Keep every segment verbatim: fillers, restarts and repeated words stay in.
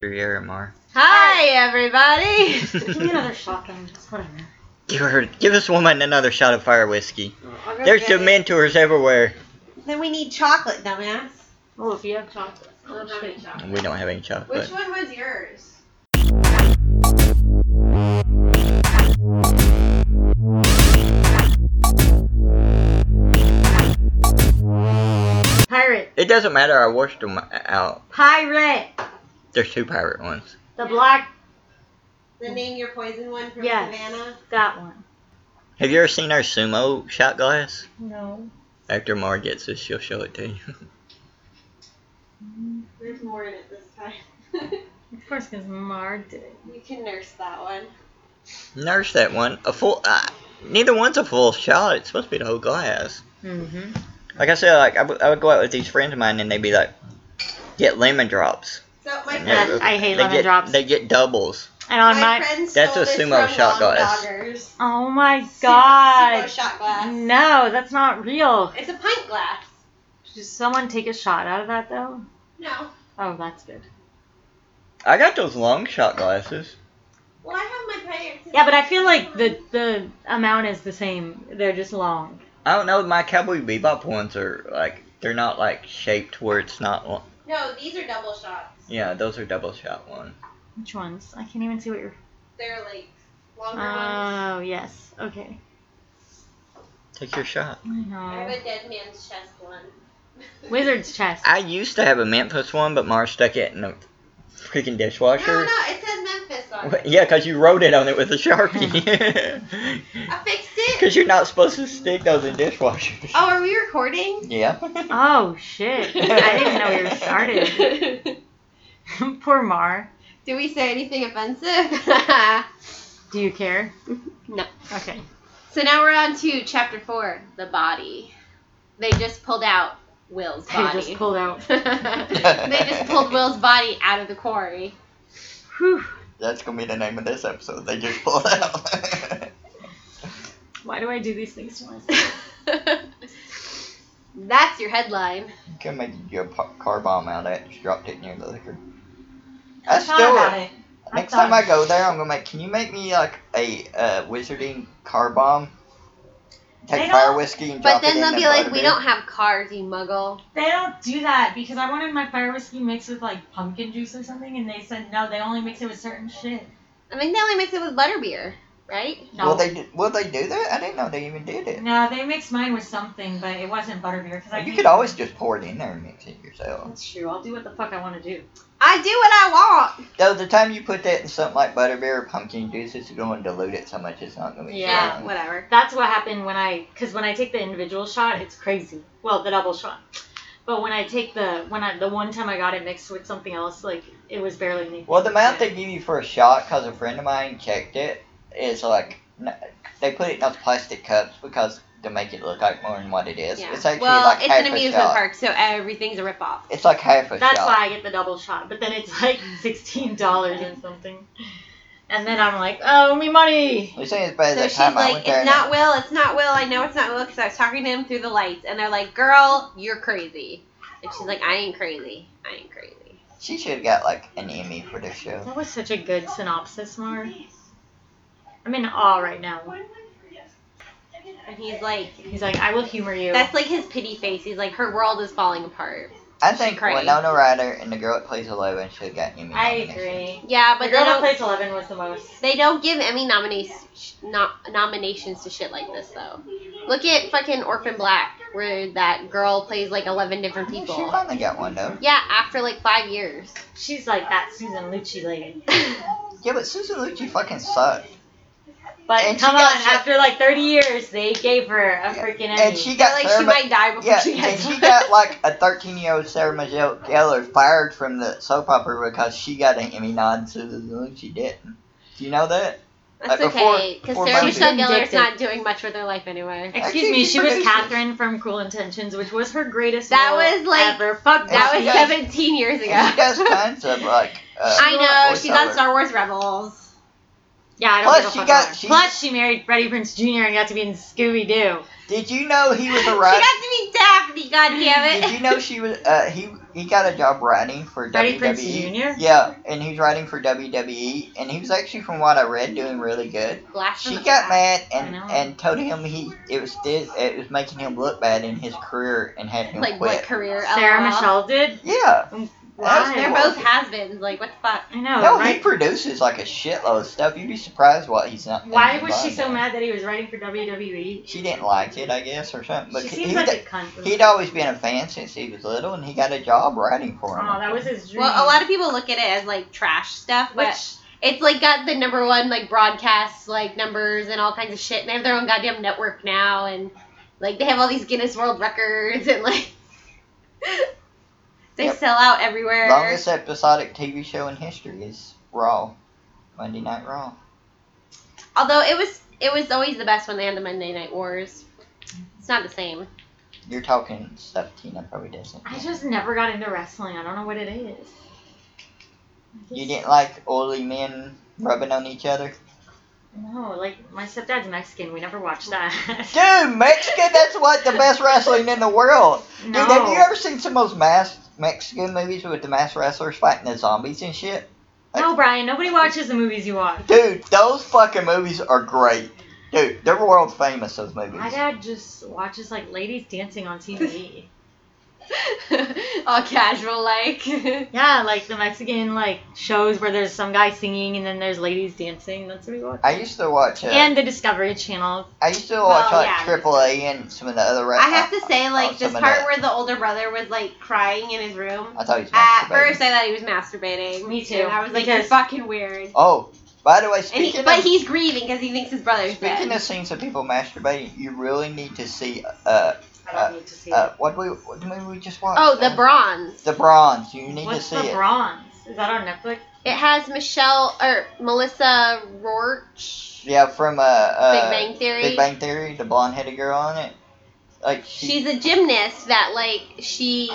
Mar. Hi, everybody. Give me another shot, then. Just whatever. Give her, give this woman another shot of fire whiskey. I'll go There's get it. Dementors everywhere. Then we need chocolate, dumbass. Oh, if you have chocolate. I don't have any chocolate. We don't have any chocolate. Which one was yours? Pirate. It doesn't matter. I washed them out. Pirate. There's two pirate ones. The black. The Name Your Poison one from Yes. Savannah? That one. Have you ever seen our sumo shot glass? No. After Mar gets this, she'll show it to you. There's more in it this time. Of course, because Mar did it. You can nurse that one. Nurse that one. A full. Uh, neither one's a full shot. It's supposed to be the whole glass. Mm-hmm. Like I said, like I, w- I would go out with these friends of mine and they'd be like, get lemon drops. So my And friend, they're- I hate they lemon get, drops. They get doubles. And on my my. friend That's stole a this sumo from shot Long glass. Doggers. Oh my Sumo- god. Sumo shot glass. No, that's not real. It's a pint glass. Did someone take a shot out of that, though? No. Oh, that's good. I got those long shot glasses. Well, I have my pirates. Yeah, but I feel like the the amount is the same. They're just long. I don't know. My Cowboy Bebop ones are like they're not like shaped where it's not. lo- No, these are double shots. Yeah, those are double shot ones. Which ones? I can't even see what you're. They're like longer Oh, ones. yes. Okay. Take your shot. I I have know. a dead man's chest one. Wizard's chest. I used to have a Memphis one, but Mars stuck it in a freaking dishwasher. No, no, it says Memphis on it. Yeah, because you wrote it on it with a Sharpie. I fixed it. Because you're not supposed to stick those in dishwashers. Oh, are we recording? Yeah. Oh, shit. I didn't even know we were started. Poor Mar. Do we say anything offensive? Do you care? No. Okay. So now we're on to chapter four, the body. They just pulled out Will's They body. just pulled out. They just pulled Will's body out of the quarry. Whew. That's going to be the name of this episode. They just pulled out. Why do I do these things to myself? That's your headline. You can make you a po- car bomb out of it. Just dropped it near the liquor. I That's thought still about it. it. Next I thought- time I go there, I'm gonna make. Can you make me like a uh, wizarding car bomb? Take They fire don't- whiskey and But drop then it in they'll the be like, we butterbeer. don't have cars, you muggle. They don't do that because I wanted my fire whiskey mixed with like pumpkin juice or something, and they said no, they only mix it with certain shit. I think they only mix it with butterbeer, right? No, Will they? Do, will they do that? I didn't know they even did it. no, they mixed mine with something, but it wasn't butterbeer because I. You hate could always just pour it in there and mix it yourself. That's true. I'll do what the fuck I want to do. I do what I want. Though the time you put that in something like butterbeer or pumpkin juice, it's going to dilute it so much it's not going to be. Yeah. strong. Whatever. That's what happened when I, because when I take the individual shot, it's crazy. Well, the double shot. But when I take the, when I, the one time I got it mixed with something else, like, it was barely anything. Well, the amount they give you for a shot, because a friend of mine checked it, is like n- they put it in those plastic cups because to make it look like more than what it is. Yeah. It's actually well, like it's half an a amusement shot. park, so everything's a ripoff. It's like half a That's shot. why I get the double shot. But then it's like sixteen dollars and something. And then I'm like, oh, me money. It's as bad as So that she's time I like, went there. it's and not Will, it's not Will, I know it's not Will, because I was talking to him through the lights, and they're like, girl, you're crazy. And she's like, I ain't crazy. I ain't crazy. She should have got like an Emmy for this show. That was such a good synopsis, Mar. I'm in awe right now. And he's like, He's like, I will humor you. that's like his pity face. He's like, her world is falling apart. I think cried. Winona Ryder and the girl that plays Eleven should have gotten Emmy I nominations. agree. Yeah, but the they girl that don't, plays Eleven was the most. they don't give Emmy nominations, no, nominations to shit like this, though. Look at fucking Orphan Black, where that girl plays like eleven different She people. finally got one though. Yeah, after like five years. She's like that Susan Lucci lady. Yeah, but Susan Lucci fucking sucked. But And she come got on, shit- after like thirty years, they gave her a freaking Emmy. And she got Like, Sarah she Ma- might die before yeah, she and gets she one. got like a thirteen-year-old Sarah Michelle Gellar fired from the soap opera because she got an Emmy nod and Susan Lucci didn't. Do you know that? That's Like, before- okay, because before Sarah Buffy. Michelle Gellar's Vindictive. not doing much with her life anyway. Excuse Actually, me, she she was produced it. Catherine from Cruel Intentions, which was her greatest That role was, like- ever. Fuck That she was does- seventeen years ago. And she does kinds of like. Uh, I know, she's on voiceover. Star Wars Rebels. Yeah, I don't Plus, give a she fuck got- about her. she- Plus, she married Freddie Prinze Junior and got to be in Scooby Doo. Did you know he was a She writer? got to be Daphne, goddammit. Did you know she was? Uh, he he got a job writing for Freddie W W E. Prinze Junior? Yeah, and he was writing for W W E, and he was actually, from what I read, doing really good. Blast from She the got past. mad I and know. and told him he it was still, it was making him look bad in his career and had him Like, quit. what career? Sarah LOL. Michelle did. Yeah. Why? They're both has-beens. Like, what the fuck? I know. No, right? he produces like a shitload of stuff. You'd be surprised what he's not. Why he's was she involved so in. mad that he was writing for W W E? She didn't like it, I guess, or something. But She he, seems he'd, like a cunt. he'd always been a fan since he was little, and he got a job writing for him. Oh, that was his dream. Well, a lot of people look at it as, like, trash stuff, but Which, it's, like, got the number one, like, broadcast, like, numbers and all kinds of shit. And they have their own goddamn network now, and, like, they have all these Guinness World Records, and, like, they Yep. sell out everywhere. Longest episodic T V show in history is Raw, Monday Night Raw. Although it was it was always the best when they had the Monday Night Wars. It's not the same. You're talking stuff Tina probably doesn't. I just never got into wrestling. I don't know what it is. You didn't like oily men rubbing on each other? No, like, my stepdad's Mexican. We never watched that. Dude, Mexican, that's what the best wrestling in the world. Dude, No. have you ever seen some of those masked Mexican movies with the masked wrestlers fighting the zombies and shit? No, Brian, nobody watches the movies you watch. Dude, those fucking movies are great. Dude, they're world famous, those movies. My dad just watches, like, ladies dancing on T V. All casual, like. Yeah, like the Mexican, like, shows where there's some guy singing and then there's ladies dancing. That's what we watch. I used to watch, uh, And the Discovery Channel. I used to watch Well, like yeah. Triple A and some of the other. Re- I have to say, oh, like, some this of part the- where the older brother was, like, crying in his room. I thought he was At masturbating. first, I thought he was masturbating. Me too, And I was like, you're because- fucking weird. Oh, by the way, And speaking he, but of he's grieving because he thinks his brother's speaking dead. of scenes of people masturbating, you really need to see. Uh, I don't Uh, need to see uh, it. what we what movie we just watched? Oh, the Uh, Bronze. The Bronze. You need What's to see the it. Bronze? Is that on Netflix? It has Michelle or Melissa Roach. Yeah, from uh, uh Big Bang Theory. Big Bang Theory, the blonde-headed girl on it. Like she, She's a gymnast that like she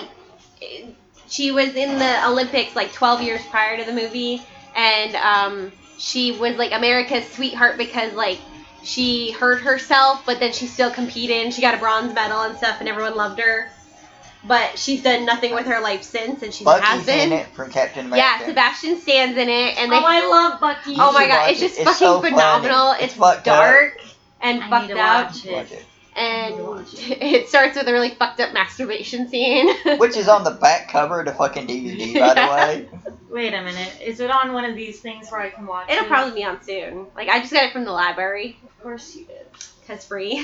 she was in the Olympics like twelve years prior to the movie, and um she was like America's sweetheart because like she hurt herself, but then she still competed and she got a bronze medal and stuff, and everyone loved her. But she's done nothing with her life since, and she has Bucky's in been. it from Captain America. Yeah, Sebastian Stan's in it, and they. Oh, I love Bucky. Oh my should god, watch it's it. just It's fucking so funny. phenomenal. It's It's, fucked up. dark and I need fucked to up, watch it. Watch it. and watch it starts with a really fucked up masturbation scene. Which is on the back cover of the fucking D V D, by the Yeah. way. Wait a minute. Is it on one of these things where I can watch It'll it? probably be on soon. Like I just got it from the library, Of course you did. cause free.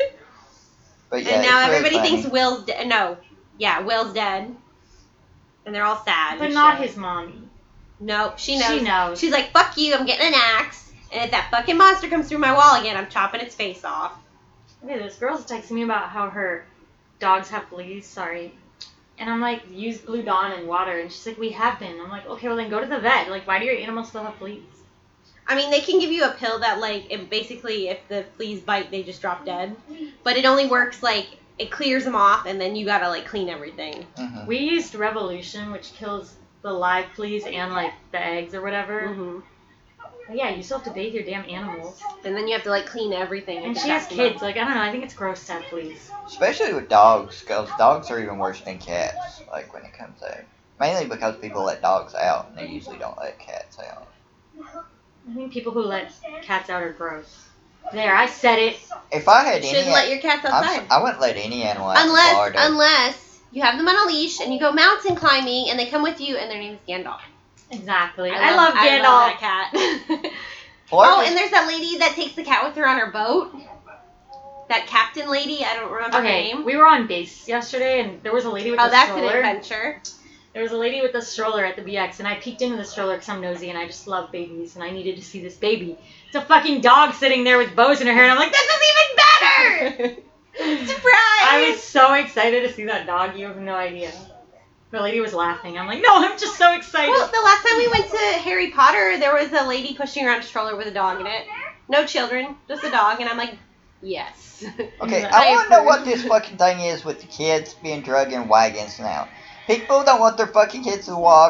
But yeah, and now it's really everybody funny. thinks Will's dead. No, yeah, Will's dead, and they're all sad. But and not shit. his mommy. Nope, she knows. She knows. She's like, "Fuck you! I'm getting an axe, and if that fucking monster comes through my wall again, I'm chopping its face off." Okay, this girl's texting me about how her dogs have fleas. Sorry. And I'm like, use Blue Dawn and water. And she's like, we have been. I'm like, okay, well then go to the vet. Like, why do your animals still have fleas? I mean, they can give you a pill that, like, it basically, if the fleas bite, they just drop dead. But it only works, like, it clears them off, and then you gotta, like, clean everything. Mhm. We used Revolution, which kills the live fleas and, like, the eggs or whatever. hmm But yeah, you still have to bathe your damn animals. And then you have to, like, clean everything. And to she has dust them up. kids. Like, I don't know. I think it's gross to have fleas. Especially with dogs, because dogs are even worse than cats, like when it comes to mainly because people let dogs out, and they usually don't let cats out. I think people who let cats out are gross. There, I said it. If I had You any, shouldn't let your cats I'm outside. s- I wouldn't let any animal out in Unless, Florida. unless you have them on a leash, and you go mountain climbing, and they come with you, and their name is Gandalf. Exactly. I, love I Gandalf. love that cat. Florida- Oh, and there's that lady that takes the cat with her on her boat. That captain lady, I don't remember her Okay, name. we were on base yesterday, and there was a lady with Oh, a that's an stroller. adventure. There was a lady with a stroller at the B X, and I peeked into the stroller because I'm nosy, and I just love babies, and I needed to see this baby. It's a fucking dog sitting there with bows in her hair, and I'm like, this is even better! Surprise! I was so excited to see that dog, you have no idea. The lady was laughing. I'm like, no, I'm just so excited. Well, the last time we went to Harry Potter, there was a lady pushing around a stroller with a dog in it. No children, just a dog, and I'm like, yes. Okay, I I want to know approve. what this fucking thing is with the kids being drugged in wagons now. People don't want their fucking kids to walk.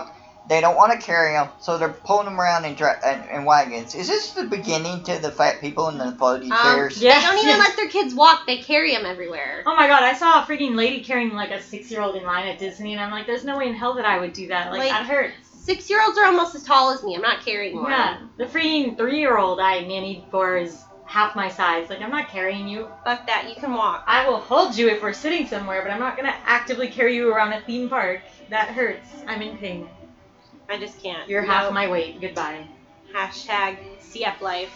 They don't want to carry them, so they're pulling them around in, dra- in, in wagons. Is this the beginning to the fat people in the floaty Um, chairs? Yeah. They don't even let their kids walk. They carry them everywhere. Oh my god, I saw a freaking lady carrying like a six-year-old in line at Disney, and I'm like, there's no way in hell that I would do that. Like, Like, that hurts. Six-year-olds are almost as tall as me. I'm not carrying one. Yeah, the freaking three-year-old I nannied for is half my size. Like, I'm not carrying you. Fuck that. You can walk. I will hold you if we're sitting somewhere, but I'm not gonna actively carry you around a theme park. That hurts. I'm in pain. I just can't. You're No. half my weight. Goodbye. Hashtag C F life.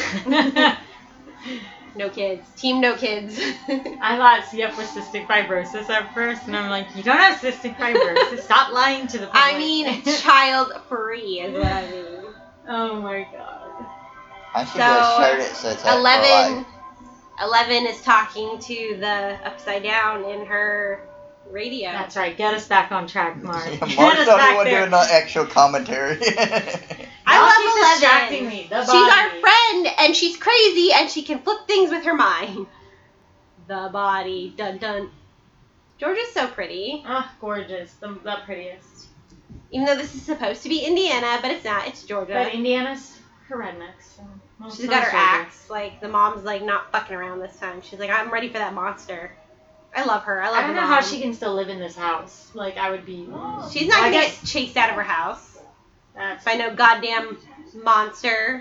No kids. Team no kids. I thought C F was cystic fibrosis at first, and I'm like, you don't have cystic fibrosis. Stop lying to the public. I mean, child free is what I mean. Oh my god. I should So, get a shirt that says that for Eleven, life. Eleven is talking to the Upside Down in her radio. That's right. Get us back on track, Mark. Yeah, Get Mark's us the only back one there. doing the actual commentary. I Y'all love keep Eleven. distracting me. The She's body. our friend, and she's crazy, and she can flip things with her mind. The body, dun dun. Georgia's so pretty, Ah, gorgeous. The, the prettiest. even though this is supposed to be Indiana, but it's not. It's Georgia. But Indiana's her rednecks. So, well, She's so got is her Georgia. axe. Like the mom's like not fucking around this time. She's like, I'm ready for that monster. I love her. I love I don't the know mom. how she can still live in this house. Like, I would be. She's not I gonna guess get chased out of her house that's. by no goddamn monster.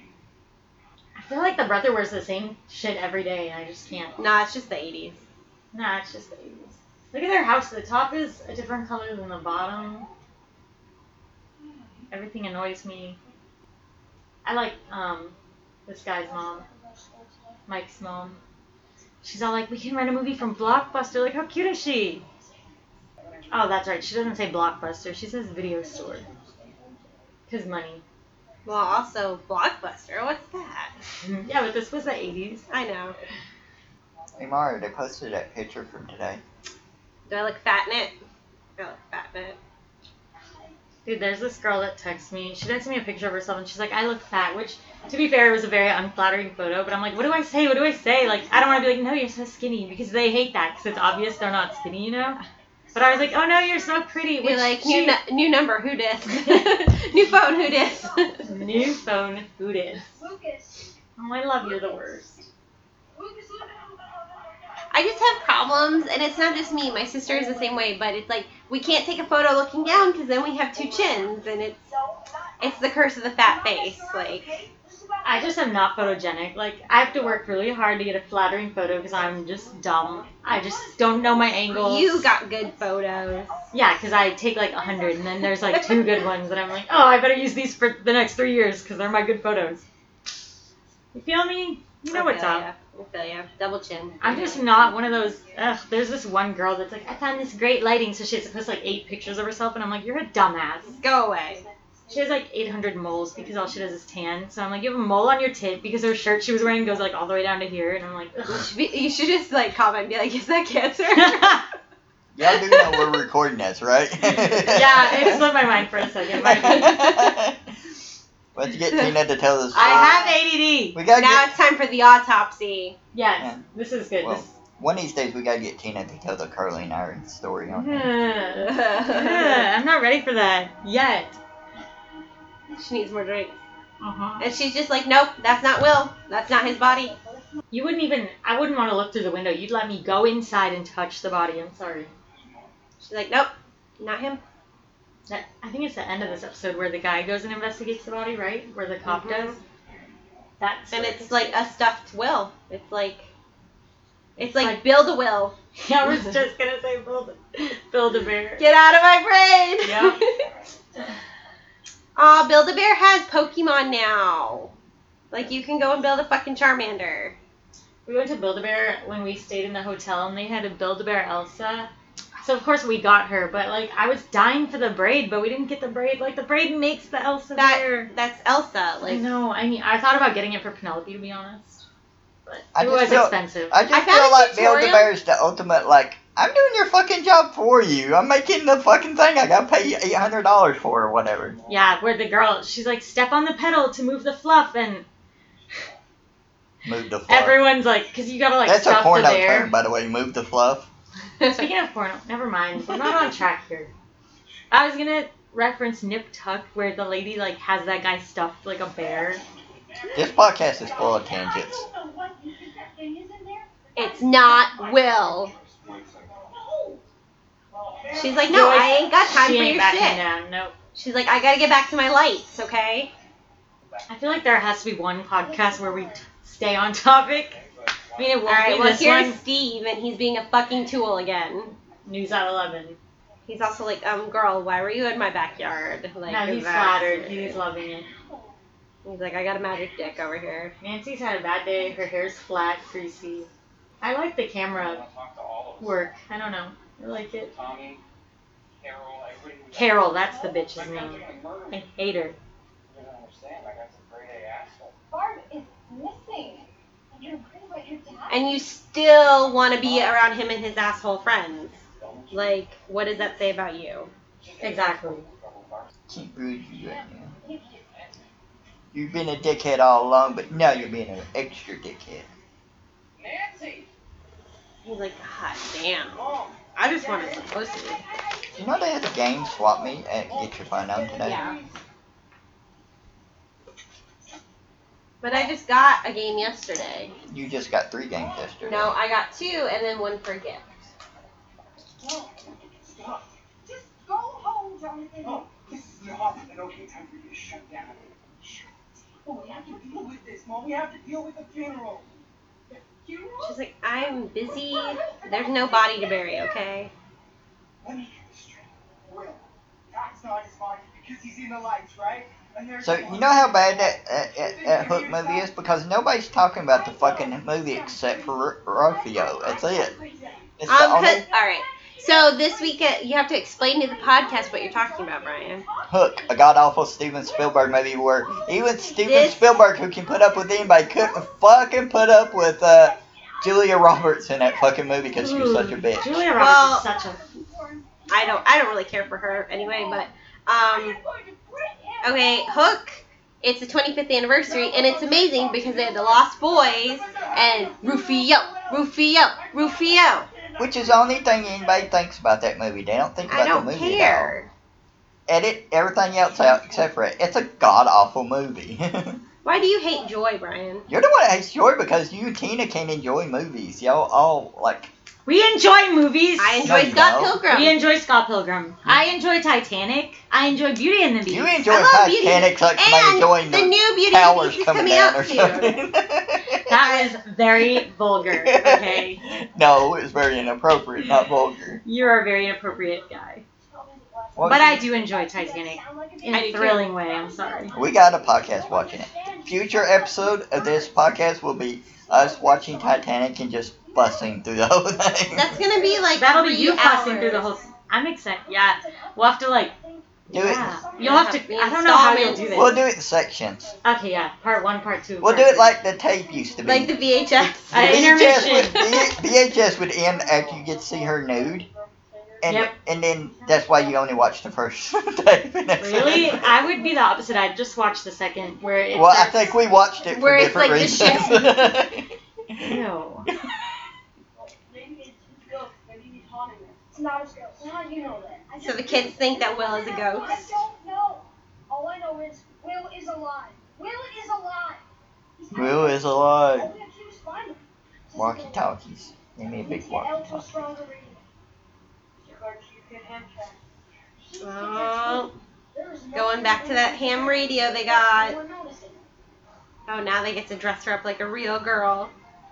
I feel like the brother wears the same shit every day, and I just can't. Nah, it's just the eighties. Nah, it's just the eighties. Look at their house. The top is a different color than the bottom. Everything annoys me. I like um this guy's mom, Mike's mom. She's all like, we can rent a movie from Blockbuster. Like, how cute is she? Oh, that's right. She doesn't say Blockbuster. She says video store. Cause money. Well, also Blockbuster. What's that? Yeah, but this was the eighties. I know. Hey Mario, they posted that picture from today. Do I look fat in it? I look fat in it. Dude, there's this girl that texts me. She texted me a picture of herself, and she's like, I look fat, which, to be fair, was a very unflattering photo, but I'm like, what do I say? What do I say? Like, I don't want to be like, no, you're so skinny, because they hate that, because it's obvious they're not skinny, you know? But I was like, oh no, you're so pretty. Which You're like, she- new, nu- new number, who dis? New phone, who dis? New phone, who dis? Oh, I love you're the worst. I just have problems, and it's not just me. My sister is the same way, but it's like we can't take a photo looking down because then we have two chins, and it's it's the curse of the fat face. Like, I just am not photogenic. Like, I have to work really hard to get a flattering photo because I'm just dumb. I just don't know my angles. you got good photos. Yeah, because I take like a hundred, and then there's like two good ones that I'm like, oh, I better use these for the next three years because they're my good photos. You feel me? You know I what's feel up. ya. I feel ya. Double chin. I'm just not one of those. Ugh, there's this one girl that's like, I found this great lighting, so she has to post like eight pictures of herself, and I'm like, you're a dumbass. Go away. She has like eight hundred moles because all she does is tan. So I'm like, you have a mole on your tit because her shirt she was wearing goes like all the way down to here, and I'm like, You ugh. should, be, you should just like comment and be like, is that cancer? Y'all do know we're recording this, right? Yeah, it slipped my mind for a second. My bad. Let's get Tina to tell us. I have A D D. We gotta Now get. it's time for the autopsy. Yes, Yeah. this is good. Well, This- one of these days we gotta get Tina to tell the Curling Iron story on Ugh. here. Ugh, I'm not ready for that yet. She needs more drinks. Uh-huh. And she's just like, nope, that's not Will. That's not his body. You wouldn't even. I wouldn't want to look through the window. You'd let me go inside and touch the body. I'm sorry. She's like, nope, not him. That, I think it's the end of this episode where the guy goes and investigates the body, right? Where the cop Mhm. does. That's. And it's like a stuffed Will. It's like, it's like, Like- build a Will. I was just gonna say build, build a bear. Get out of my brain. Yeah. Aw, Build-A-Bear has Pokemon now. Like, you can go and build a fucking Charmander. We went to Build-A-Bear when we stayed in the hotel, and they had a Build-A-Bear Elsa. So of course we got her, but like I was dying for the braid, but we didn't get the braid. Like the braid makes the Elsa That bear. That's Elsa. I Like, know. I mean, I thought about getting it for Penelope, to be honest, but I it just was feel- expensive. I just I found feel a like tutorial. Build-A-Bear is the ultimate, like, I'm doing your fucking job for you. I'm making the fucking thing. I gotta pay you eight hundred dollars for or whatever. Yeah, where the girl, she's like, step on the pedal to move the fluff, and Move the fluff. everyone's like, because you gotta like That's a stuff the porno bear. term, by the way. Move the fluff. Speaking of porno, never mind. We're not on track here. I was gonna reference Nip Tuck where the lady like has that guy stuffed like a bear? This podcast is full of tangents. It's not Will. She's like, no, Joyce, I ain't got time she for ain't your backing shit. down. Nope. She's like, I gotta get back to my lights, okay? I feel like there has to be one podcast where we t- stay on topic. I mean, it won't Alright, be well, this here's one. Steve, and he's being a fucking tool again. News at eleven. He's also like, um, girl, why were you in my backyard? Like, No, he's that- flattered. He's loving it. He's like, I got a magic dick over here. Nancy's had a bad day. Her hair's flat, greasy. I like the camera work. I don't know. I like it. Carol, that's the bitch's name. I hate her. Barb is missing. You're worried about your dad? And you still want to be around him and his asshole friends. Like, what does that say about you? Exactly. Can't believe you right now. You've been a dickhead all along, but now you're being an extra dickhead. Nancy! He's like, God damn. I just wanted some pussy. You know they had a game swap meet at Get Your Fun On today? Yeah. But I just got a game yesterday. You just got three games yesterday. No, I got two and then one for a gift. Stop. Stop. Just go home, Jonathan. Oh, this is not an okay time for you to shut down. Oh, we have to deal with this, Mom. We have to deal with the funeral. The funeral? She's like, I'm busy. There's no body to bury, okay? Let me get this straight. Will, Pat's not his father because he's in the lights, right? And there's So, you know how bad that, that, that, that Hook movie is? Because nobody's talking about the fucking movie except for R- Rufio. That's it. It's the Um, only cause, alright. So this week, uh, you have to explain to the podcast what you're talking about, Brian. Hook, a god-awful Steven Spielberg movie where even Steven This- Spielberg, who can put up with anybody, couldn't fucking put up with uh, Julia Roberts in that fucking movie because she was such a bitch. Julia Roberts Well- is such a. I don't, I don't really care for her anyway, but, um, okay, Hook, it's the twenty-fifth anniversary, and it's amazing because they had the Lost Boys, and Rufio, Rufio, Rufio. Which is the only thing anybody thinks about that movie. They don't think I about don't the movie at care. all. Edit everything else out except for it. It's a god-awful movie. Why do you hate Joy, Brian? You're the one that hates Joy because you and Tina can't enjoy movies. Y'all all, like... We enjoy movies. I No, enjoy you Scott don't. Pilgrim. We enjoy Scott Pilgrim. I enjoy Titanic. I enjoy Beauty and the Beast. You enjoy I love Beauty and Titanic like and somebody enjoying the the, new Beauty and the towers Beast is coming coming down out or soon. something. That was very vulgar, okay? No, it was very inappropriate, not vulgar. You're a very inappropriate guy. What But was I it? do enjoy Titanic. In I a do too. thrilling way, I'm sorry. We got a podcast watching it. Future episode of this podcast will be us watching Titanic and just fussing through the whole thing. That's gonna be like That'll be three you fussing hours. through the whole. I'm excited. Yeah, we'll have to like. Do Yeah. it. You'll have to. The I don't know how you'll do installments. this. We'll do it in sections. Okay, yeah. Part one, part two. We'll part do it three. like the tape used to be. Like the V H S. Uh, V H S intermission. would, V H S would end after you get to see her nude. And, Yep. and then that's why you only watch the first tape. And that's Really? it. I would be the opposite. I'd just watch the second where it's. Well, I think we watched it for Where it's different like the reasons. Ew. Maybe it's a ghost. Maybe he's haunting us. It's not a ghost. How do you know that? I So just- the kids think that Will is a I ghost. don't know. All I know is Will is alive. Will is alive. He's Will is alive. All we have to do is find him. Walkie talkies. Give me a big walkie Ultra talkie. stronger radio. You gotta keep your hand trapped. Well, There is no going back to that ham radio they no got. one noticing. Oh, now they get to dress her up like a real girl.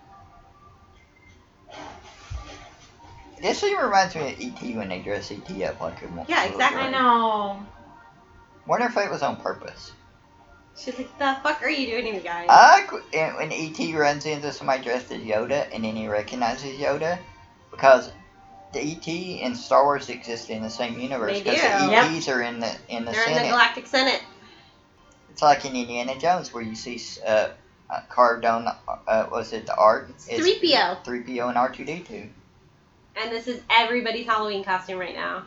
This even reminds me of E T when they dress E T up like a mo- Yeah, little exactly. I girl. know. Wonder if it was on purpose. She's like, the fuck are you doing here, guys? I like when when E T runs into somebody dressed as Yoda and then he recognizes Yoda because the E T and Star Wars exist in the same universe They because do. the Yep. E Ts are in the in the They're in Senate. the Galactic Senate. It's like in Indiana Jones where you see uh, uh, carved on uh, was it the art? It's three P O. three P O and R two D two. And this is everybody's Halloween costume right now.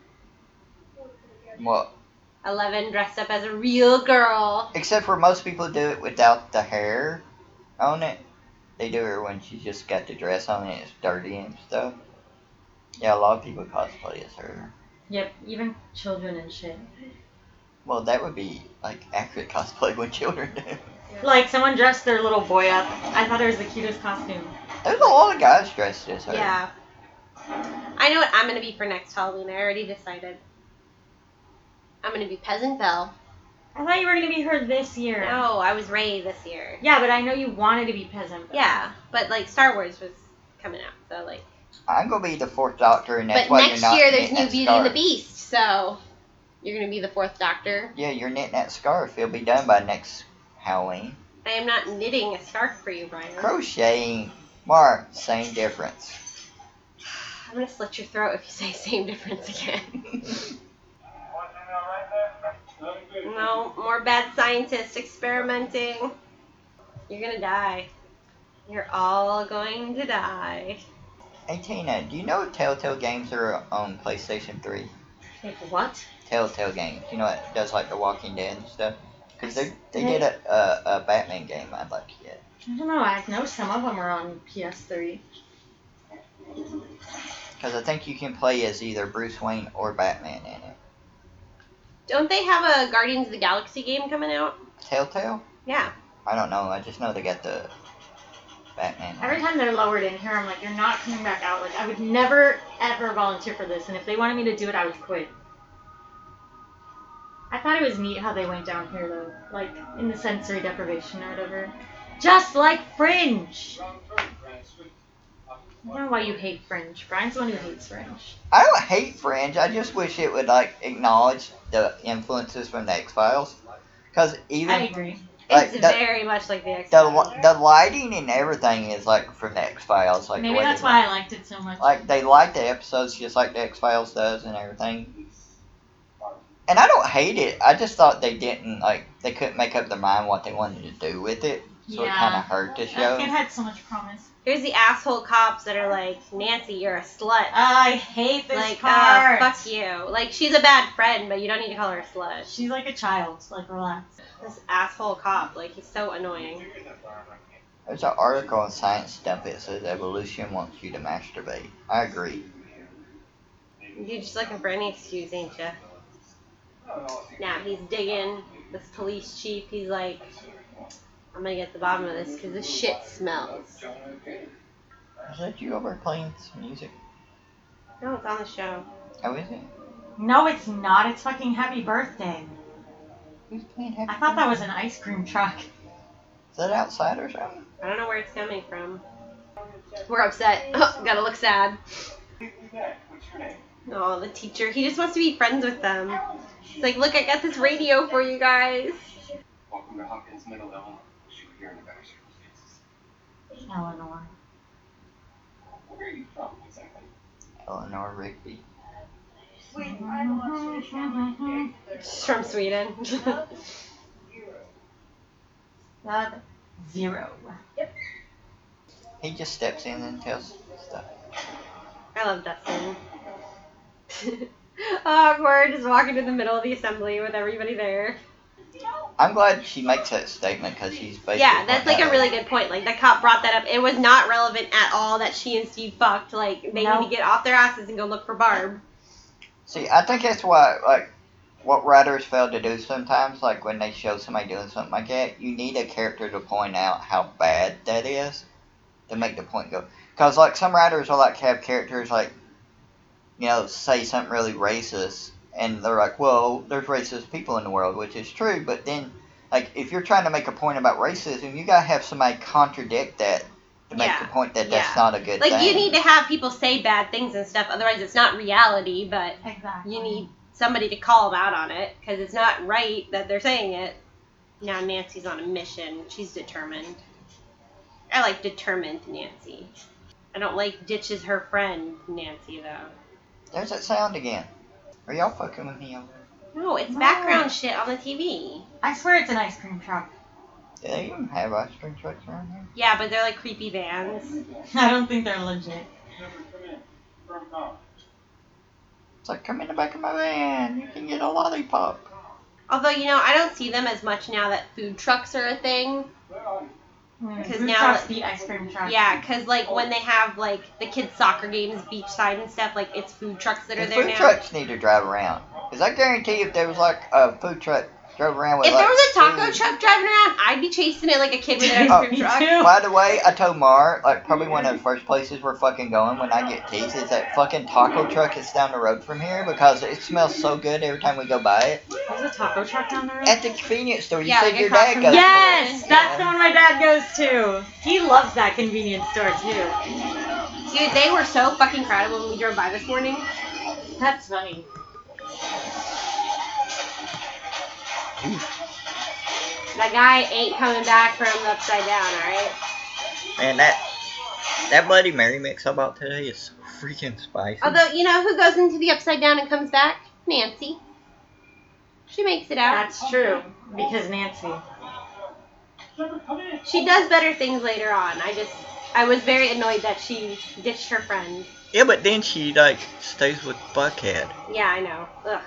Well, Eleven dressed up as a real girl. except for most people do it without the hair on it. They do it when she's just got the dress on and it's dirty and stuff. Yeah, a lot of people cosplay as her. Yep, even children and shit. Well, that would be like accurate cosplay when children do. Like, someone dressed their little boy up. I thought it was the cutest costume. There's a lot of guys dressed as her. Yeah. I know what I'm gonna be for next Halloween. I already decided. I'm gonna be Peasant Belle. I thought you were gonna be her this year. No, I was Rey this year. Yeah, but I know you wanted to be Peasant Belle. Yeah, but like Star Wars was coming out, so like. I'm gonna be the fourth Doctor, and that's But why next you're not year there's knitting new that Beauty scarf. and the Beast, so you're gonna be the fourth Doctor. Yeah, you're knitting that scarf. It'll be done by next Halloween. I am not knitting a scarf for you, Brian. Crocheting, Mark, same difference. I'm gonna slit your throat if you say same difference again. No, more bad scientists experimenting. You're gonna die. You're all going to die. Hey Tina, do you know Telltale Games are on PlayStation three? Like, what? Telltale Games. You know it does like The Walking Dead and stuff? Because they, they did a, a, a Batman game I'd like to get. I don't know, I know some of them are on P S three. Because I think you can play as either Bruce Wayne or Batman in it. Don't they have a Guardians of the Galaxy game coming out? Telltale? Yeah. I don't know. I just know they got the Batman. Every time they're lowered in here, I'm like, you're not coming back out. Like, I would never, ever volunteer for this, and if they wanted me to do it, I would quit. I thought it was neat how they went down here, though. Like, in the sensory deprivation or whatever. Just like Fringe! I don't know why you hate Fringe. Brian's the one who hates Fringe. I don't hate Fringe. I just wish it would like acknowledge the influences from the X-Files. Because even I agree. like It's the, very much like the X the Files. the lighting and everything is like from the X-Files. Like the Maybe way that's they, why I liked it so much. Like they light the episodes just like the X-Files does and everything. And I don't hate it. I just thought they didn't like they couldn't make up their mind what they wanted to do with it. So it Yeah. kind of hurt the show. It had so much promise. Here's the asshole cops that are like, Nancy, you're a slut. I hate this like, part. oh, fuck you. Like, she's a bad friend, but you don't need to call her a slut. She's like a child. Like, relax. This asshole cop, like, he's so annoying. There's an article on Science Stuff that says evolution wants you to masturbate. I agree. You're just looking for any excuse, ain't you? Now he's digging. This police chief, he's like, I'm gonna get to the bottom of this because this shit smells. Is that you over playing some music? No, it's on the show. Oh, is it? No, it's not. It's fucking Happy Birthday. Who's playing Happy I thought that Birthday? was an ice cream truck. Is that outside or something? I don't know where it's coming from. We're upset. Oh, gotta look sad. Oh, the teacher. He just wants to be friends with them. He's like, look, I got this radio for you guys. Welcome to Hopkins Middle Eleanor. She was here in the better circumstances. Eleanor. Where are you from exactly? Eleanor Rigby. Sweden. I have a lot of Swedish family. She's from Sweden. Sub Zero. He just steps in and tells stuff. I love Dustin. Awkward, just walking to the middle of the assembly with everybody there. I'm glad she makes that statement because she's basically. Yeah, that's like pointing a out- really good point. Like, the cop brought that up. It was not relevant at all that she and Steve fucked. Like, they No. need to get off their asses and go look for Barb. See, I think that's why, like, what writers fail to do sometimes, like when they show somebody doing something like that, you need a character to point out how bad that is to make the point go. Because, like, some writers will, like, have characters, like, you know, say something really racist, and they're like, well, there's racist people in the world, which is true, but then, like, if you're trying to make a point about racism, you gotta have somebody contradict that to make Yeah, the point that that's yeah. not a good Like, thing. you need to have people say bad things and stuff, otherwise it's not reality, but Exactly. you need somebody to call them out on it, because it's not right that they're saying it. Now Nancy's on a mission. She's determined. I like determined Nancy. I don't like ditches her friend Nancy, though. There's that sound again. Are y'all fucking with me over there? No, it's No. background shit on the T V. I swear it's an ice cream truck. Do they even have ice cream trucks around here? Yeah, but they're like creepy vans. I don't think they're legit. Never come in. From college. It's like, come in the back of my van. You can get a lollipop. Although, you know, I don't see them as much now that food trucks are a thing. Well, Because Food now, trucks beat ice cream trucks. yeah, because like when they have like the kids' soccer games, beachside and stuff, like it's food trucks that are The there food now. trucks need to drive around. Because I guarantee if there was like a food truck drove around with If like there was a taco food- truck driving around, I'd be chasing it like a kid with an Oh, ice cream me truck. too. By the way, I told Mar, like, probably one of the first places we're fucking going when I get teased is that fucking taco truck is down the road from here because it smells so good every time we go by it. There's a taco truck down the road? At the convenience store, you Yeah, said like your across dad from goes the- Yes, to it. that's the Yeah. one my dad goes to. He loves that convenience store too. Dude, they were so fucking crowded when we drove by this morning. That's funny. That guy ain't coming back from the upside down, alright? Man, that that Bloody Mary mix I bought today is so freaking spicy. Although, you know who goes into the upside down and comes back? Nancy. She makes it out. That's true. Because Nancy. She does better things later on. I just, I was very annoyed that she ditched her friend. Yeah, but then she, like, stays with Buckhead. Yeah, I know. Ugh.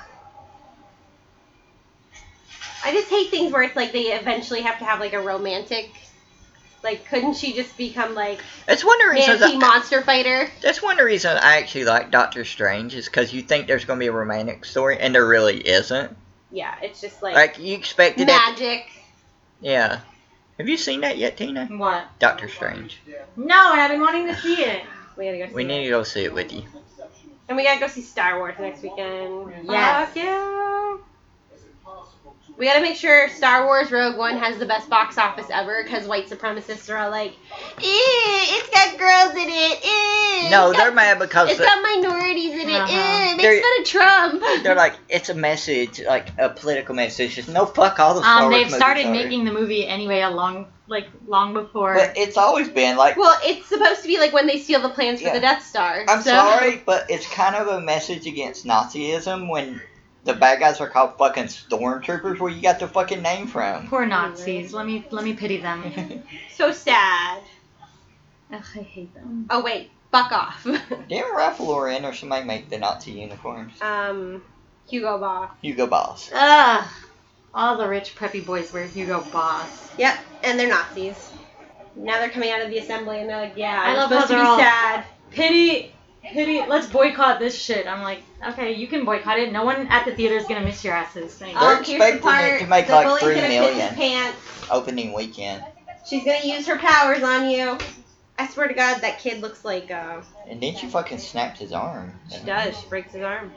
I just hate things where it's like they eventually have to have like a romantic. Like, couldn't she just become like That's one of the reasons Nancy I, Monster Fighter? That's one of the reasons I actually like Doctor Strange is because you think there's going to be a romantic story, and there really isn't. Yeah, it's just like, Like, you expected it. magic. Yeah. Have you seen that yet, Tina? What? Doctor Strange. No, and I've been wanting to see it. We gotta go see We it. need to go see it with you. And we gotta go see Star Wars next weekend. Yes. Fuck yeah. We gotta make sure Star Wars Rogue One has the best box office ever, because white supremacists are all like, "Ew, it's got girls in it. Ew, No, it's they're got, mad because it's the- got minorities in it. Uh-huh. Ew, it They're- makes fun of Trump." they're like, it's a message, like a political message. Just no, fuck all the Star Um, Wars they've movies started are. making the movie anyway, a long, like long before. But it's always been like, Well, it's supposed to be like when they steal the plans for Yeah. the Death Star. I'm so. sorry, but it's kind of a message against Nazism when the bad guys are called fucking stormtroopers. Where you got the fucking name from? Poor Nazis. Let me let me pity them. So sad. Ugh, I hate them. Oh wait, fuck off. Didn't Ralph Lauren or somebody make the Nazi uniforms? um, Hugo Boss. Hugo Boss. Ugh. All the rich preppy boys wear Hugo Boss. Yep, and they're Nazis. Now they're coming out of the assembly and they're like, yeah, I I'm love supposed to how be they're all- sad. Pity, pity. Let's boycott this shit. I'm like, okay, you can boycott it. No one at the theater is gonna miss your asses. Thanks. They're Um, here's the expecting it part. to make the like bully's three gonna million. piss his pants. Opening weekend. She's gonna use her powers on you. I swear to God, that kid looks like, uh, And then she fucking snapped his arm. she does. She breaks his arm.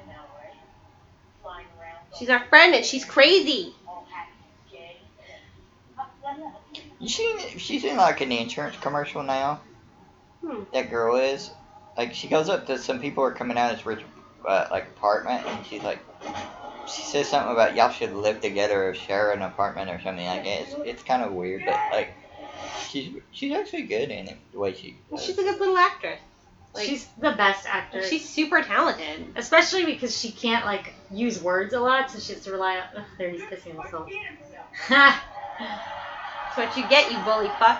She's our friend and she's crazy. You seen? She's in like an insurance commercial now. Hmm. That girl is. Like she goes up to some people who are coming out of this rich uh, like apartment, and she's like, she says something about y'all should live together or share an apartment or something like that. It's, it's kind of weird, but like she's she's actually good in it the way she. Does. She's a good little actress. Like, She's the best actor. she's super talented. Especially because she can't like use words a lot, so she has to rely on. Ugh, there he's kissing himself. Ha! That's what you get, you bully fuck.